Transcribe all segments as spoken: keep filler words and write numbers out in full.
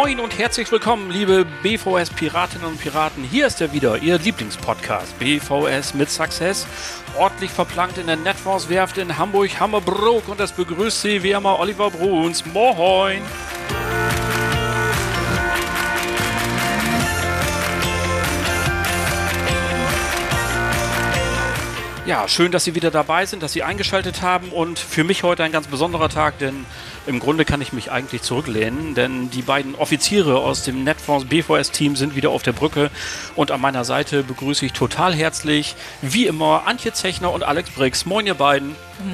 Moin und herzlich willkommen, liebe B V S-Piratinnen und Piraten. Hier ist er wieder, Ihr Lieblingspodcast B V S mit Success. Ordentlich verplankt in der Netforce-Werft in Hamburg-Hammerbrook und das begrüßt Sie wie immer Oliver Bruns. Moin! Ja, schön, dass Sie wieder dabei sind, dass Sie eingeschaltet haben und für mich heute ein ganz besonderer Tag, denn im Grunde kann ich mich eigentlich zurücklehnen, denn die beiden Offiziere aus dem Netforce B V S-Team sind wieder auf der Brücke und an meiner Seite begrüße ich total herzlich, wie immer, Antje Zechner und Alex Brix. Moin, ihr beiden.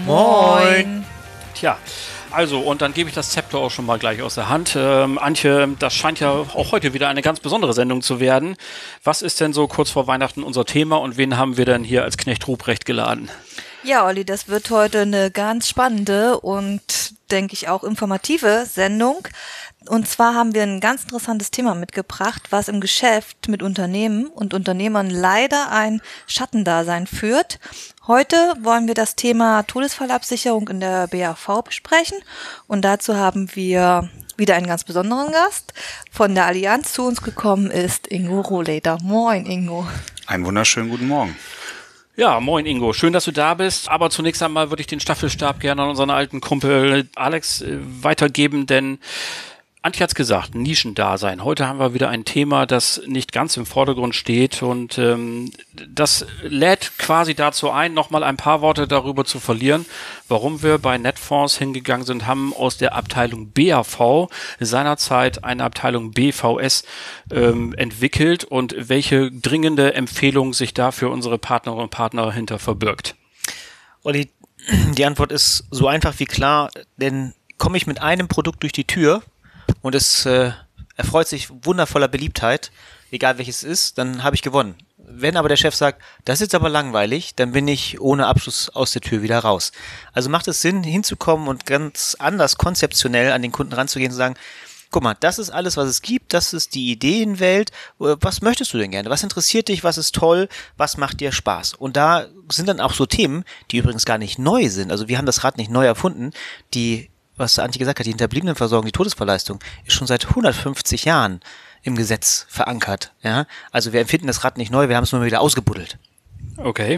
Moin. Tja, also und dann gebe ich das Zepter auch schon mal gleich aus der Hand. Ähm, Antje, das scheint ja auch heute wieder eine ganz besondere Sendung zu werden. Was ist denn so kurz vor Weihnachten unser Thema und wen haben wir denn hier als Knecht Ruprecht geladen? Ja, Olli, das wird heute eine ganz spannende und, denke ich, auch informative Sendung. Und zwar haben wir ein ganz interessantes Thema mitgebracht, was im Geschäft mit Unternehmen und Unternehmern leider ein Schattendasein führt. Heute wollen wir das Thema Todesfallabsicherung in der B A V besprechen und dazu haben wir wieder einen ganz besonderen Gast. Von der Allianz zu uns gekommen ist Ingo Rohleder. Moin, Ingo. Einen wunderschönen guten Morgen. Ja, moin Ingo, schön, dass du da bist, aber zunächst einmal würde ich den Staffelstab gerne an unseren alten Kumpel Alex äh, weitergeben, denn Antje hat's gesagt, Nischendasein. Heute haben wir wieder ein Thema, das nicht ganz im Vordergrund steht und ähm, das lädt quasi dazu ein, nochmal ein paar Worte darüber zu verlieren, warum wir bei Netforce hingegangen sind, haben aus der Abteilung B A V seinerzeit eine Abteilung B V S ähm, entwickelt und welche dringende Empfehlung sich da für unsere Partnerinnen und Partner hinter verbirgt. Olli, die Antwort ist so einfach wie klar, denn komme ich mit einem Produkt durch die Tür und es äh, erfreut sich wundervoller Beliebtheit, egal welches es ist, dann habe ich gewonnen. Wenn aber der Chef sagt, das ist jetzt aber langweilig, dann bin ich ohne Abschluss aus der Tür wieder raus. Also macht es Sinn, hinzukommen und ganz anders konzeptionell an den Kunden ranzugehen und zu sagen, guck mal, das ist alles, was es gibt, das ist die Ideenwelt, was möchtest du denn gerne, was interessiert dich, was ist toll, was macht dir Spaß? Und da sind dann auch so Themen, die übrigens gar nicht neu sind, also wir haben das Rad nicht neu erfunden, die was Antje gesagt hat, die Hinterbliebenenversorgung, die Todesfallleistung, ist schon seit hundertfünfzig Jahren im Gesetz verankert. Ja, also wir empfinden das Rad nicht neu, wir haben es nur wieder ausgebuddelt. Okay.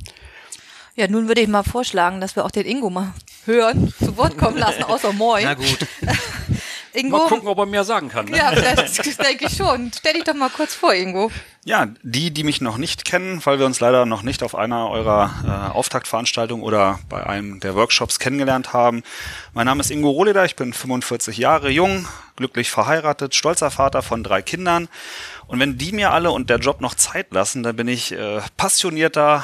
Ja, nun würde ich mal vorschlagen, dass wir auch den Ingo mal hören, zu Wort kommen lassen, außer Moin. Na gut. Ingo, Mal gucken, ob er mehr sagen kann. Ne? Ja, das denke ich schon. Stell dich doch mal kurz vor, Ingo. Ja, die, die mich noch nicht kennen, weil wir uns leider noch nicht auf einer eurer äh, Auftaktveranstaltungen oder bei einem der Workshops kennengelernt haben. Mein Name ist Ingo Rohleder, ich bin fünfundvierzig Jahre jung, glücklich verheiratet, stolzer Vater von drei Kindern. Und wenn die mir alle und der Job noch Zeit lassen, dann bin ich äh, passionierter,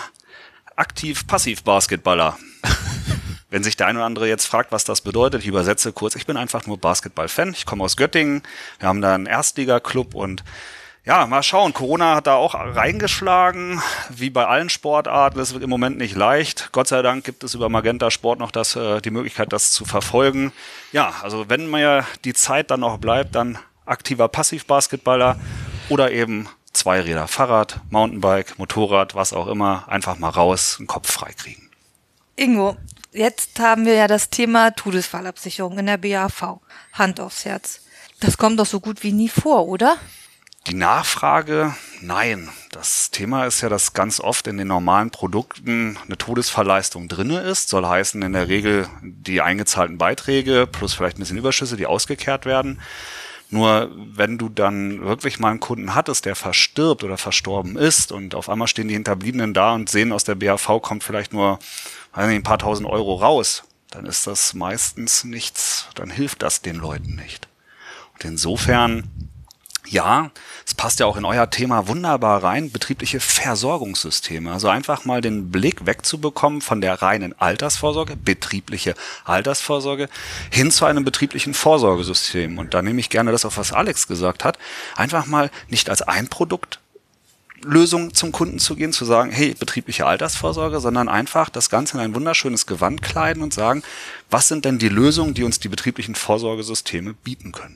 aktiv-passiv-Basketballer. Wenn sich der eine oder andere jetzt fragt, was das bedeutet, ich übersetze kurz, ich bin einfach nur Basketball-Fan. Ich komme aus Göttingen, wir haben da einen Erstliga-Club und ja, mal schauen, Corona hat da auch reingeschlagen, wie bei allen Sportarten, es wird im Moment nicht leicht. Gott sei Dank gibt es über Magenta Sport noch das, äh, die Möglichkeit, das zu verfolgen. Ja, also wenn mir die Zeit dann noch bleibt, dann aktiver Passiv-Basketballer oder eben Zweiräder, Fahrrad, Mountainbike, Motorrad, was auch immer, einfach mal raus, den Kopf frei kriegen. Ingo, jetzt haben wir ja das Thema Todesfallabsicherung in der B A V. Hand aufs Herz. Das kommt doch so gut wie nie vor, oder? Die Nachfrage, nein. Das Thema ist ja, dass ganz oft in den normalen Produkten eine Todesfallleistung drinne ist. Soll heißen, in der Regel die eingezahlten Beiträge plus vielleicht ein bisschen Überschüsse, die ausgekehrt werden. Nur wenn du dann wirklich mal einen Kunden hattest, der verstirbt oder verstorben ist und auf einmal stehen die Hinterbliebenen da und sehen, aus der B A V kommt vielleicht nur weiß nicht, ein paar tausend Euro raus, dann ist das meistens nichts, dann hilft das den Leuten nicht. Und insofern, ja, es passt ja auch in euer Thema wunderbar rein, betriebliche Versorgungssysteme. Also einfach mal den Blick wegzubekommen von der reinen Altersvorsorge, betriebliche Altersvorsorge, hin zu einem betrieblichen Vorsorgesystem. Und da nehme ich gerne das auf, was Alex gesagt hat, einfach mal nicht als ein Produkt Lösung zum Kunden zu gehen, zu sagen, hey, betriebliche Altersvorsorge, sondern einfach das Ganze in ein wunderschönes Gewand kleiden und sagen, was sind denn die Lösungen, die uns die betrieblichen Vorsorgesysteme bieten können?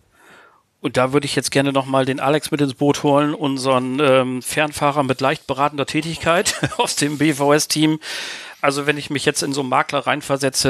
Und da würde ich jetzt gerne nochmal den Alex mit ins Boot holen, unseren ähm, Fernfahrer mit leicht beratender Tätigkeit aus dem B V S-Team. Also wenn ich mich jetzt in so einen Makler reinversetze,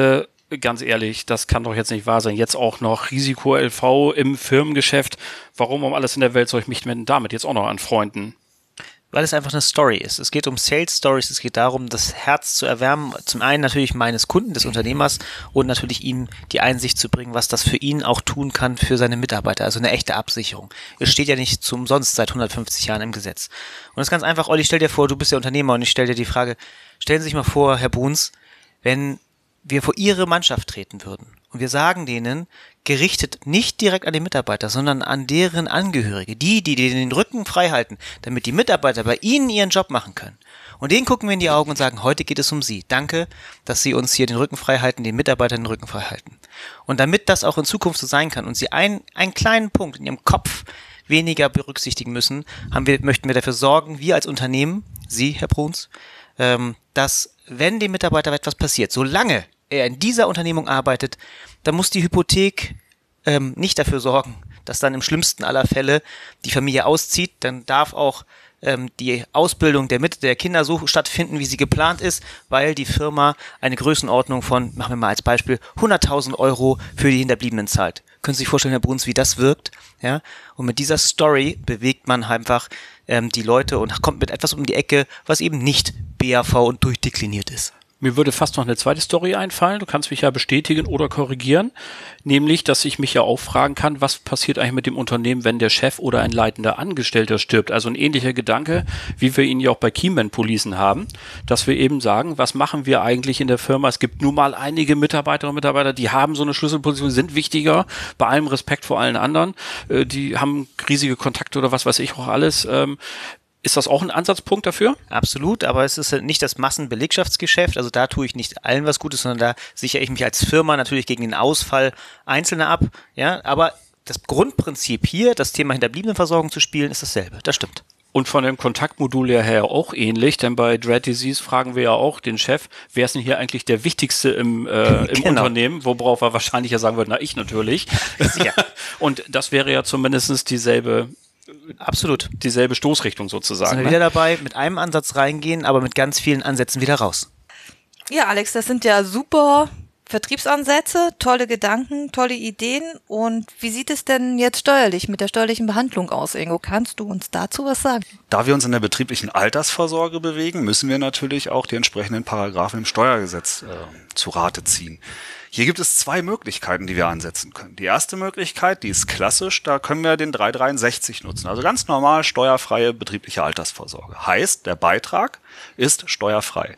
ganz ehrlich, das kann doch jetzt nicht wahr sein. Jetzt auch noch Risiko-L V im Firmengeschäft. Warum um alles in der Welt soll ich mich damit jetzt auch noch anfreunden? Weil es einfach eine Story ist. Es geht um Sales Stories, es geht darum, das Herz zu erwärmen. Zum einen natürlich meines Kunden, des Unternehmers und natürlich ihm die Einsicht zu bringen, was das für ihn auch tun kann für seine Mitarbeiter. Also eine echte Absicherung. Es steht ja nicht zum Umsonst seit hundertfünfzig Jahren im Gesetz. Und es ist ganz einfach, Olli, stell dir vor, du bist der Unternehmer und ich stelle dir die Frage, stellen Sie sich mal vor, Herr Bruns, wenn wir vor Ihre Mannschaft treten würden und wir sagen denen, gerichtet nicht direkt an die Mitarbeiter, sondern an deren Angehörige, die, die den Rücken frei halten, damit die Mitarbeiter bei Ihnen ihren Job machen können. Und denen gucken wir in die Augen und sagen, heute geht es um Sie. Danke, dass Sie uns hier den Rücken frei halten, den Mitarbeitern den Rücken frei halten. Und damit das auch in Zukunft so sein kann und Sie ein, einen kleinen Punkt in Ihrem Kopf weniger berücksichtigen müssen, haben wir, möchten wir dafür sorgen, wir als Unternehmen, Sie, Herr Bruns, ähm, dass, wenn dem Mitarbeiter etwas passiert, solange er in dieser Unternehmung arbeitet, dann muss die Hypothek ähm, nicht dafür sorgen, dass dann im schlimmsten aller Fälle die Familie auszieht. Dann darf auch ähm, die Ausbildung der, Mit- der Kinder so stattfinden, wie sie geplant ist, weil die Firma eine Größenordnung von, machen wir mal als Beispiel, hunderttausend Euro für die Hinterbliebenen zahlt. Können Sie sich vorstellen, Herr Bruns, wie das wirkt? Ja? Und mit dieser Story bewegt man einfach ähm, die Leute und kommt mit etwas um die Ecke, was eben nicht B A V und durchdekliniert ist. Mir würde fast noch eine zweite Story einfallen. Du kannst mich ja bestätigen oder korrigieren. Nämlich, dass ich mich ja auch fragen kann, was passiert eigentlich mit dem Unternehmen, wenn der Chef oder ein leitender Angestellter stirbt. Also ein ähnlicher Gedanke, wie wir ihn ja auch bei Keyman-Policen haben, dass wir eben sagen, was machen wir eigentlich in der Firma? Es gibt nun mal einige Mitarbeiterinnen und Mitarbeiter, die haben so eine Schlüsselposition, sind wichtiger, bei allem Respekt vor allen anderen. Die haben riesige Kontakte oder was weiß ich auch alles. Ist das auch ein Ansatzpunkt dafür? Absolut, aber es ist nicht das Massenbelegschaftsgeschäft, also da tue ich nicht allen was Gutes, sondern da sichere ich mich als Firma natürlich gegen den Ausfall Einzelner ab, ja, aber das Grundprinzip hier, das Thema Hinterbliebenenversorgung zu spielen, ist dasselbe, das stimmt. Und von dem Kontaktmodul her auch ähnlich, denn bei Dread Disease fragen wir ja auch den Chef, wer ist denn hier eigentlich der Wichtigste im, äh, im genau. Unternehmen, worauf er wahrscheinlich ja sagen würde, na ich natürlich. Sicher. Und das wäre ja zumindest dieselbe Absolut. Dieselbe Stoßrichtung sozusagen. Sind wir wieder dabei, mit einem Ansatz reingehen, aber mit ganz vielen Ansätzen wieder raus. Ja, Alex, das sind ja super Vertriebsansätze, tolle Gedanken, tolle Ideen. Und wie sieht es denn jetzt steuerlich mit der steuerlichen Behandlung aus, Ingo? Kannst du uns dazu was sagen? Da wir uns in der betrieblichen Altersvorsorge bewegen, müssen wir natürlich auch die entsprechenden Paragraphen im Steuergesetz äh, zu Rate ziehen. Hier gibt es zwei Möglichkeiten, die wir ansetzen können. Die erste Möglichkeit, die ist klassisch, da können wir den drei dreiundsechzig nutzen. Also ganz normal steuerfreie betriebliche Altersvorsorge. Heißt, der Beitrag ist steuerfrei.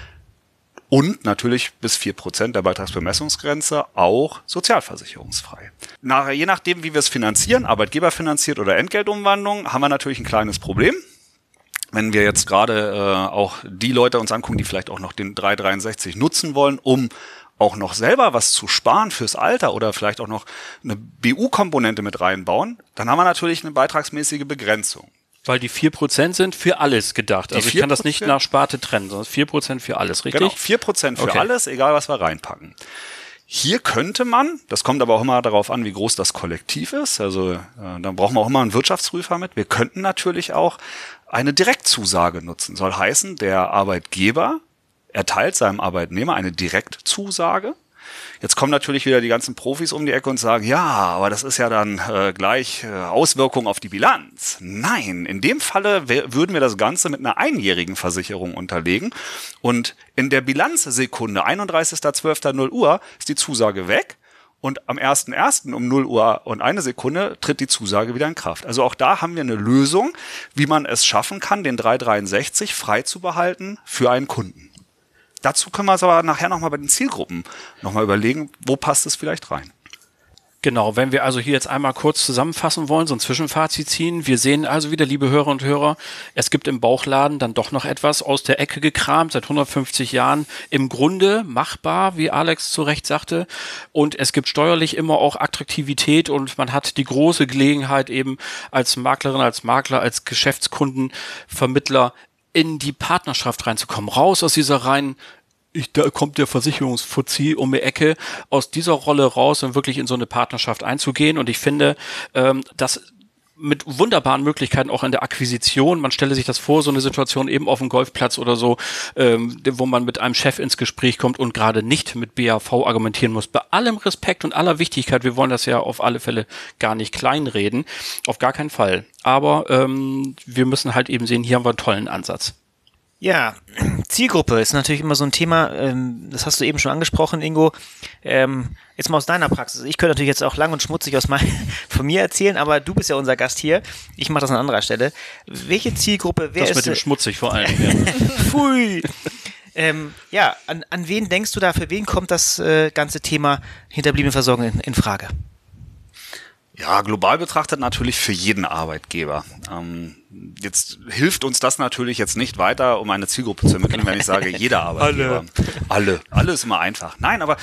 Und natürlich bis vier Prozent der Beitragsbemessungsgrenze auch sozialversicherungsfrei. Nach, je nachdem, wie wir es finanzieren, arbeitgeberfinanziert oder Entgeltumwandlung, haben wir natürlich ein kleines Problem. Wenn wir jetzt gerade äh, auch die Leute uns angucken, die vielleicht auch noch den drei dreiundsechzig nutzen wollen, um auch noch selber was zu sparen fürs Alter oder vielleicht auch noch eine B U-Komponente mit reinbauen, dann haben wir natürlich eine beitragsmäßige Begrenzung. Weil die vier Prozent sind für alles gedacht. Die also ich kann das nicht nach Sparte trennen, sondern vier Prozent für alles, richtig? Genau, vier Prozent für okay. alles, egal was wir reinpacken. Hier könnte man, das kommt aber auch immer darauf an, wie groß das Kollektiv ist, also äh, dann brauchen wir auch immer einen Wirtschaftsprüfer mit. Wir könnten natürlich auch eine Direktzusage nutzen. Soll heißen, der Arbeitgeber erteilt seinem Arbeitnehmer eine Direktzusage. Jetzt kommen natürlich wieder die ganzen Profis um die Ecke und sagen, ja, aber das ist ja dann äh, gleich äh, Auswirkungen auf die Bilanz. Nein, in dem Falle würden wir das Ganze mit einer einjährigen Versicherung unterlegen und in der Bilanzsekunde einunddreißigster zwölfter null Uhr ist die Zusage weg und am ersten ersten um null Uhr und eine Sekunde tritt die Zusage wieder in Kraft. Also auch da haben wir eine Lösung, wie man es schaffen kann, den drei dreiundsechzig frei zu behalten für einen Kunden. Dazu können wir uns aber nachher nochmal bei den Zielgruppen nochmal überlegen, wo passt es vielleicht rein. Genau, wenn wir also hier jetzt einmal kurz zusammenfassen wollen, so ein Zwischenfazit ziehen. Wir sehen also wieder, liebe Hörer und Hörer, es gibt im Bauchladen dann doch noch etwas aus der Ecke gekramt, seit hundertfünfzig Jahren im Grunde machbar, wie Alex zu Recht sagte. Und es gibt steuerlich immer auch Attraktivität und man hat die große Gelegenheit eben als Maklerin, als Makler, als Geschäftskundenvermittler in die Partnerschaft reinzukommen, raus aus dieser reinen, ich, da kommt der Versicherungsfuzzi um die Ecke, aus dieser Rolle raus und wirklich in so eine Partnerschaft einzugehen. Und ich finde, ähm, das mit wunderbaren Möglichkeiten auch in der Akquisition. Man stelle sich das vor, so eine Situation eben auf dem Golfplatz oder so, ähm, wo man mit einem Chef ins Gespräch kommt und gerade nicht mit B A V argumentieren muss. Bei allem Respekt und aller Wichtigkeit, wir wollen das ja auf alle Fälle gar nicht kleinreden, auf gar keinen Fall. Aber ähm, wir müssen halt eben sehen, hier haben wir einen tollen Ansatz. Ja, Zielgruppe ist natürlich immer so ein Thema, ähm, das hast du eben schon angesprochen, Ingo. Ähm, jetzt mal aus deiner Praxis. Ich könnte natürlich jetzt auch lang und schmutzig aus mein, von mir erzählen, aber du bist ja unser Gast hier. Ich mache das an anderer Stelle. Welche Zielgruppe, wer das ist... Das mit dem schmutzig vor allem. Ja. Pfui! Ähm, ja, an, an wen denkst du da, für wen kommt das äh, ganze Thema Hinterbliebenenversorgung in, in Frage? Ja, global betrachtet natürlich für jeden Arbeitgeber. Ähm, jetzt hilft uns das natürlich jetzt nicht weiter, um eine Zielgruppe zu ermitteln, wenn ich sage, jeder Arbeitgeber. Alle. Alle. Alle ist immer einfach. Nein, aber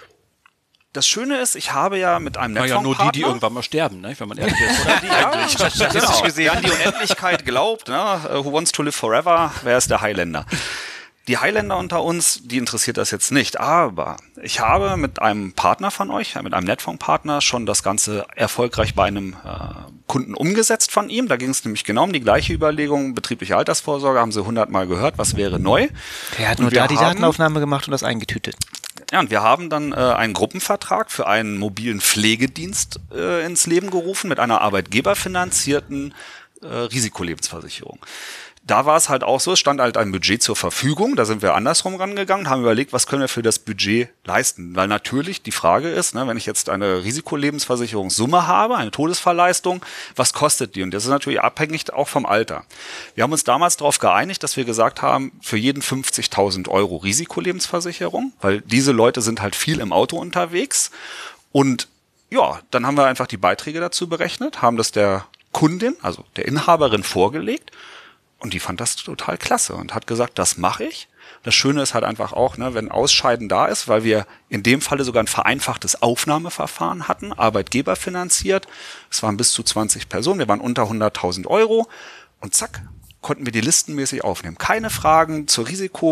das Schöne ist, ich habe ja mit einem Netzwerkpartner... Ja, nur die, die irgendwann mal sterben, ne? Wenn man ehrlich ist. Oder die, ja, statistisch gesehen. Wer an die Unendlichkeit glaubt, ne? Who wants to live forever, wer ist der Highlander? Die Highlander unter uns, die interessiert das jetzt nicht, aber ich habe mit einem Partner von euch, mit einem Netfonds-Partner, schon das Ganze erfolgreich bei einem äh, Kunden umgesetzt von ihm. Da ging es nämlich genau um die gleiche Überlegung, betriebliche Altersvorsorge, haben sie hundertmal gehört, was wäre neu. Er hat nur da die Datenaufnahme gemacht und das eingetütet. Ja, und wir haben dann äh, einen Gruppenvertrag für einen mobilen Pflegedienst äh, ins Leben gerufen mit einer arbeitgeberfinanzierten äh, Risikolebensversicherung. Da war es halt auch so, es stand halt ein Budget zur Verfügung, da sind wir andersrum rangegangen, haben überlegt, was können wir für das Budget leisten, weil natürlich die Frage ist, ne, wenn ich jetzt eine Risikolebensversicherungssumme habe, eine Todesfallleistung, was kostet die? Und das ist natürlich abhängig auch vom Alter. Wir haben uns damals darauf geeinigt, dass wir gesagt haben, für jeden fünfzigtausend Euro Risikolebensversicherung, weil diese Leute sind halt viel im Auto unterwegs und ja, dann haben wir einfach die Beiträge dazu berechnet, haben das der Kundin, also der Inhaberin vorgelegt. Und die fand das total klasse und hat gesagt, das mache ich. Das Schöne ist halt einfach auch, ne, wenn Ausscheiden da ist, weil wir in dem Falle sogar ein vereinfachtes Aufnahmeverfahren hatten, Arbeitgeber finanziert. Es waren bis zu zwanzig Personen, wir waren unter hunderttausend Euro und zack, konnten wir die listenmäßig aufnehmen. Keine Fragen zur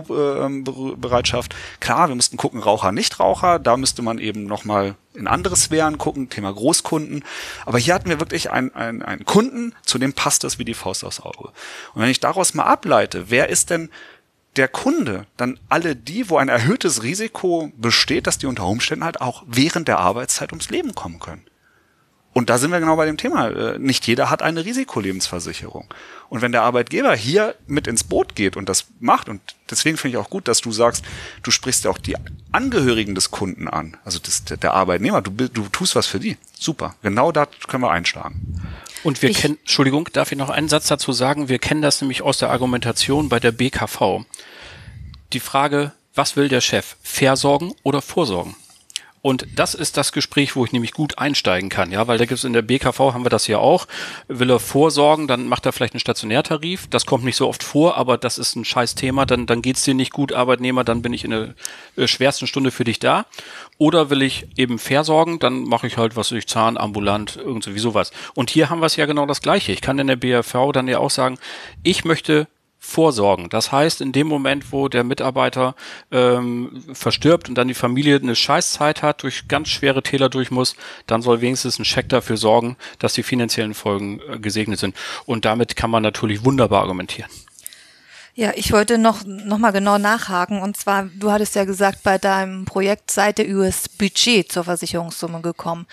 Risikobereitschaft. Klar, wir mussten gucken, Raucher, Nichtraucher. Da müsste man eben nochmal in andere Sphären gucken, Thema Großkunden. Aber hier hatten wir wirklich einen, einen, einen Kunden, zu dem passt das wie die Faust aufs Auge. Und wenn ich daraus mal ableite, wer ist denn der Kunde? Dann alle die, wo ein erhöhtes Risiko besteht, dass die unter Umständen halt auch während der Arbeitszeit ums Leben kommen können. Und da sind wir genau bei dem Thema. Nicht jeder hat eine Risikolebensversicherung. Und wenn der Arbeitgeber hier mit ins Boot geht und das macht, und deswegen finde ich auch gut, dass du sagst, du sprichst ja auch die Angehörigen des Kunden an, also des, der Arbeitnehmer, du, du tust was für die. Super, genau da können wir einschlagen. Und wir Ich- kennen, Entschuldigung, darf ich noch einen Satz dazu sagen? Wir kennen das nämlich aus der Argumentation bei der B K V. Die Frage, was will der Chef? Versorgen oder vorsorgen? Und das ist das Gespräch, wo ich nämlich gut einsteigen kann, ja, weil da gibt's in der B K V, haben wir das ja auch. Will er vorsorgen, dann macht er vielleicht einen Stationärtarif. Das kommt nicht so oft vor, aber das ist ein scheiß Thema. Dann, dann geht's dir nicht gut, Arbeitnehmer, dann bin ich in der äh, schwersten Stunde für dich da. Oder will ich eben versorgen, dann mache ich halt, was weiß ich, Zahn, ambulant, irgendwie sowas. Und hier haben wir es ja genau das Gleiche. Ich kann in der B K V dann ja auch sagen, ich möchte vorsorgen. Das heißt, in dem Moment, wo der Mitarbeiter ähm, verstirbt und dann die Familie eine Scheißzeit hat, durch ganz schwere Täler durch muss, dann soll wenigstens ein Scheck dafür sorgen, dass die finanziellen Folgen äh, gesegnet sind. Und damit kann man natürlich wunderbar argumentieren. Ja, ich wollte noch, noch mal genau nachhaken. Und zwar, du hattest ja gesagt, bei deinem Projekt seid ihr über das Budget zur Versicherungssumme gekommen.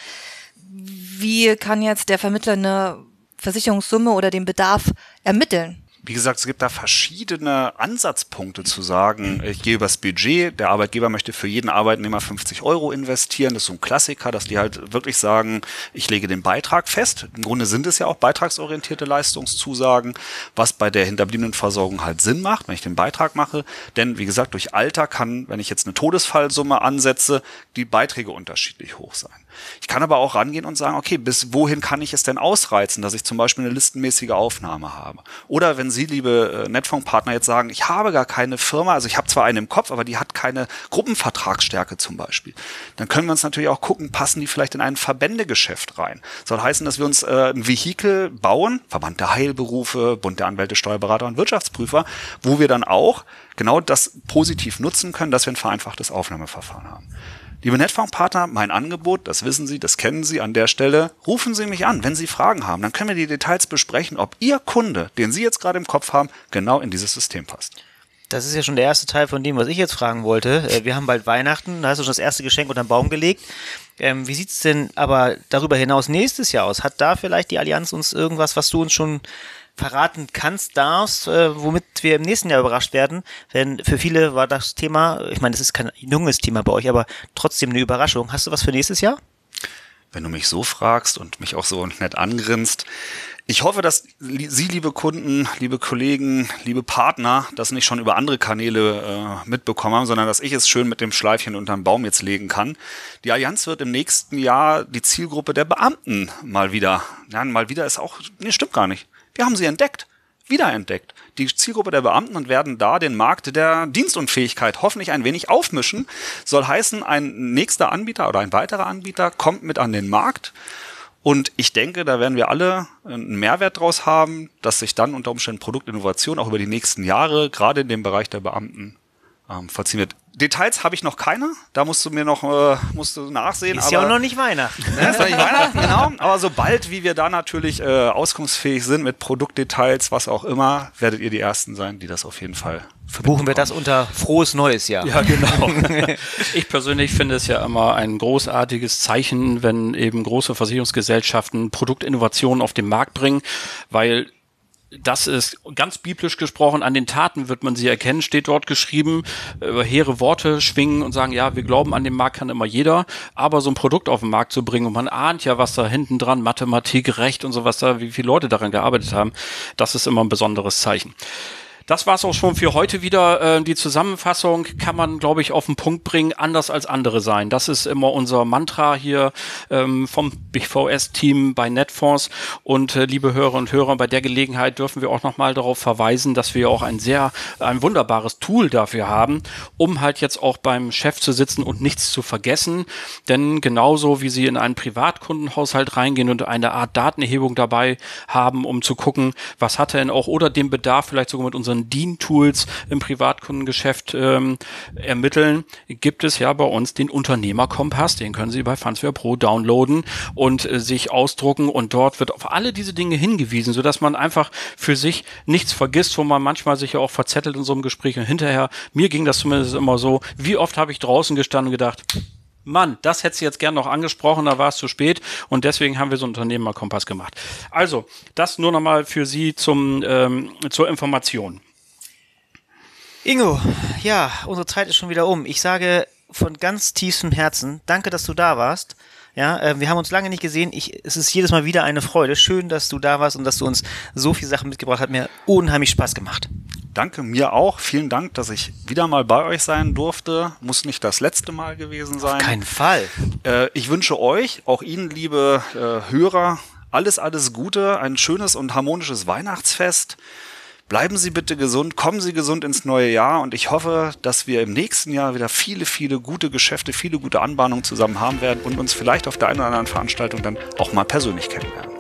Wie kann jetzt der Vermittler eine Versicherungssumme oder den Bedarf ermitteln? Wie gesagt, es gibt da verschiedene Ansatzpunkte zu sagen, ich gehe übers Budget, der Arbeitgeber möchte für jeden Arbeitnehmer fünfzig Euro investieren, das ist so ein Klassiker, dass die halt wirklich sagen, ich lege den Beitrag fest. Im Grunde sind es ja auch beitragsorientierte Leistungszusagen, was bei der Hinterbliebenenversorgung halt Sinn macht, wenn ich den Beitrag mache. Denn wie gesagt, durch Alter kann, wenn ich jetzt eine Todesfallsumme ansetze, die Beiträge unterschiedlich hoch sein. Ich kann aber auch rangehen und sagen, okay, bis wohin kann ich es denn ausreizen, dass ich zum Beispiel eine listenmäßige Aufnahme habe? Oder wenn Sie, liebe Netfonds-Partner, jetzt sagen, ich habe gar keine Firma, also ich habe zwar eine im Kopf, aber die hat keine Gruppenvertragsstärke zum Beispiel, dann können wir uns natürlich auch gucken, passen die vielleicht in ein Verbändegeschäft rein? Soll heißen, dass wir uns äh, ein Vehikel bauen, Verband der Heilberufe, Bund der Anwälte, Steuerberater und Wirtschaftsprüfer, wo wir dann auch genau das positiv nutzen können, dass wir ein vereinfachtes Aufnahmeverfahren haben. Liebe Netfonds-Partner, mein Angebot, das wissen Sie, das kennen Sie an der Stelle. Rufen Sie mich an, wenn Sie Fragen haben. Dann können wir die Details besprechen, ob Ihr Kunde, den Sie jetzt gerade im Kopf haben, genau in dieses System passt. Das ist ja schon der erste Teil von dem, was ich jetzt fragen wollte. Wir haben bald Weihnachten, da hast du schon das erste Geschenk unter den Baum gelegt. Ähm, wie sieht es denn aber darüber hinaus nächstes Jahr aus? Hat da vielleicht die Allianz uns irgendwas, was du uns schon verraten kannst, darfst, äh, womit wir im nächsten Jahr überrascht werden? Denn für viele war das Thema, ich meine, das ist kein junges Thema bei euch, aber trotzdem eine Überraschung. Hast du was für nächstes Jahr? Wenn du mich so fragst und mich auch so nett angrinst, ich hoffe, dass Sie, liebe Kunden, liebe Kollegen, liebe Partner, das nicht schon über andere Kanäle äh, mitbekommen haben, sondern dass ich es schön mit dem Schleifchen unterm Baum jetzt legen kann. Die Allianz wird im nächsten Jahr die Zielgruppe der Beamten mal wieder, ja, mal wieder ist auch, nee, stimmt gar nicht. Wir haben sie entdeckt, wiederentdeckt. Die Zielgruppe der Beamten und werden da den Markt der Dienstunfähigkeit hoffentlich ein wenig aufmischen. Soll heißen, ein nächster Anbieter oder ein weiterer Anbieter kommt mit an den Markt. Und ich denke, da werden wir alle einen Mehrwert draus haben, dass sich dann unter Umständen Produktinnovation auch über die nächsten Jahre, gerade in dem Bereich der Beamten, ähm, vollziehen wird. Details habe ich noch keine, da musst du mir noch äh, musst du nachsehen. Ist aber, ja auch noch nicht Weihnachten. Ne? Ist noch nicht Weihnachten, genau. Aber sobald, wie wir da natürlich äh, auskunftsfähig sind mit Produktdetails, was auch immer, werdet ihr die Ersten sein, die das auf jeden Fall Buchen wir das unter frohes neues Jahr. Ja, genau. Ich persönlich finde es ja immer ein großartiges Zeichen, wenn eben große Versicherungsgesellschaften Produktinnovationen auf den Markt bringen, weil das ist ganz biblisch gesprochen, an den Taten wird man sie erkennen, steht dort geschrieben, über hehre Worte schwingen und sagen, ja, wir glauben, an den Markt kann immer jeder, aber so ein Produkt auf den Markt zu bringen, und man ahnt ja, was da hinten dran, Mathematik, Recht und sowas da, wie viele Leute daran gearbeitet haben, das ist immer ein besonderes Zeichen. Das war's auch schon für heute wieder. Äh, die Zusammenfassung kann man, glaube ich, auf den Punkt bringen, anders als andere sein. Das ist immer unser Mantra hier ähm, vom B V S-Team bei Netfonds. Und äh, liebe Hörer und Hörer, bei der Gelegenheit dürfen wir auch nochmal darauf verweisen, dass wir auch ein sehr, ein wunderbares Tool dafür haben, um halt jetzt auch beim Chef zu sitzen und nichts zu vergessen. Denn genauso wie Sie in einen Privatkundenhaushalt reingehen und eine Art Datenerhebung dabei haben, um zu gucken, was hat er denn auch oder den Bedarf vielleicht sogar mit unseren D I N-Tools im Privatkundengeschäft ähm, ermitteln, gibt es ja bei uns den Unternehmerkompass, den können Sie bei Fansware Pro downloaden und äh, sich ausdrucken, und dort wird auf alle diese Dinge hingewiesen, sodass man einfach für sich nichts vergisst, wo man manchmal sich ja auch verzettelt in so einem Gespräch, und hinterher, mir ging das zumindest immer so, wie oft habe ich draußen gestanden und gedacht, Mann, das hättest du jetzt gern noch angesprochen, da war es zu spät, und deswegen haben wir so einen Unternehmerkompass gemacht. Also, das nur nochmal für Sie zum ähm, zur Information. Ingo, ja, unsere Zeit ist schon wieder um. Ich sage von ganz tiefstem Herzen, danke, dass du da warst. Ja, äh, wir haben uns lange nicht gesehen. Ich, es ist jedes Mal wieder eine Freude. Schön, dass du da warst und dass du uns so viele Sachen mitgebracht hast. Hat mir unheimlich Spaß gemacht. Danke, mir auch. Vielen Dank, dass ich wieder mal bei euch sein durfte. Muss nicht das letzte Mal gewesen sein. Auf keinen Fall. Äh, ich wünsche euch, auch Ihnen, liebe äh, Hörer, alles, alles Gute, ein schönes und harmonisches Weihnachtsfest. Bleiben Sie bitte gesund, kommen Sie gesund ins neue Jahr, und ich hoffe, dass wir im nächsten Jahr wieder viele, viele gute Geschäfte, viele gute Anbahnungen zusammen haben werden und uns vielleicht auf der einen oder anderen Veranstaltung dann auch mal persönlich kennenlernen.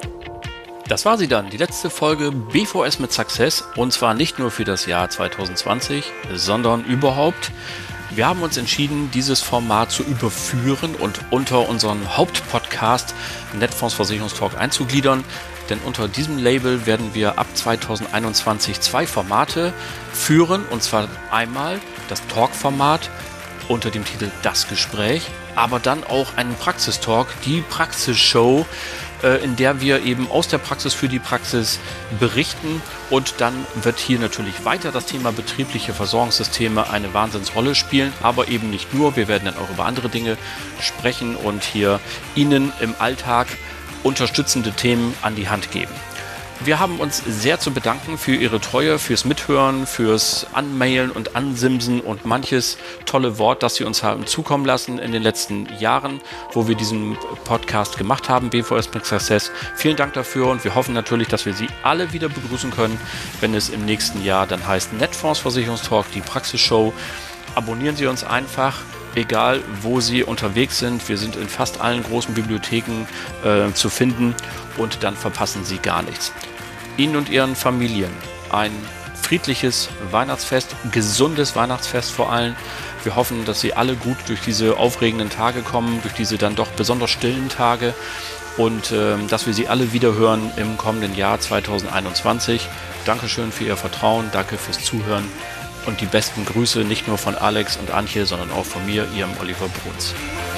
Das war sie dann, die letzte Folge B V S mit Success, und zwar nicht nur für das Jahr zwanzig zwanzig, sondern überhaupt. Wir haben uns entschieden, dieses Format zu überführen und unter unseren Hauptpodcast Netfonds Versicherungstalk einzugliedern. Denn unter diesem Label werden wir ab zwanzig einundzwanzig zwei Formate führen. Und zwar einmal das Talk-Format unter dem Titel Das Gespräch, aber dann auch einen Praxistalk, die Praxisshow, äh, in der wir eben aus der Praxis für die Praxis berichten. Und dann wird hier natürlich weiter das Thema betriebliche Versorgungssysteme eine Wahnsinnsrolle spielen, aber eben nicht nur. Wir werden dann auch über andere Dinge sprechen und hier Ihnen im Alltag unterstützende Themen an die Hand geben. Wir haben uns sehr zu bedanken für Ihre Treue, fürs Mithören, fürs Anmailen und Ansimsen und manches tolle Wort, das Sie uns haben zukommen lassen in den letzten Jahren, wo wir diesen Podcast gemacht haben, B V S mit Success. Vielen Dank dafür, und wir hoffen natürlich, dass wir Sie alle wieder begrüßen können, wenn es im nächsten Jahr dann heißt Netfonds Versicherungstalk, die Praxisshow. Abonnieren Sie uns einfach, egal wo Sie unterwegs sind. Wir sind in fast allen großen Bibliotheken äh, zu finden, und dann verpassen Sie gar nichts. Ihnen und Ihren Familien ein friedliches Weihnachtsfest, gesundes Weihnachtsfest vor allem, Wir hoffen, dass Sie alle gut durch diese aufregenden Tage kommen, durch diese dann doch besonders stillen Tage und ähm, dass wir Sie alle wieder hören im kommenden Jahr zwanzig einundzwanzig. Dankeschön für Ihr Vertrauen, danke fürs Zuhören und die besten Grüße nicht nur von Alex und Antje, sondern auch von mir, Ihrem Oliver Bruns.